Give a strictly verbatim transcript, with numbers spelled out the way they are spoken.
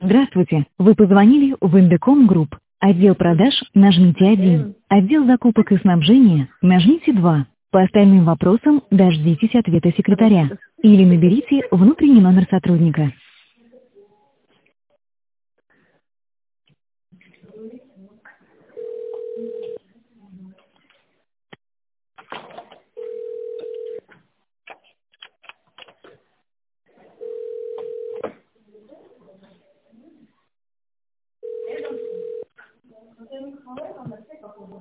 Здравствуйте, вы позвонили в Индеком Групп. Отдел продаж, нажмите один. Отдел закупок и снабжения, нажмите два. По остальным вопросам дождитесь ответа секретаря. Или наберите внутренний номер сотрудника.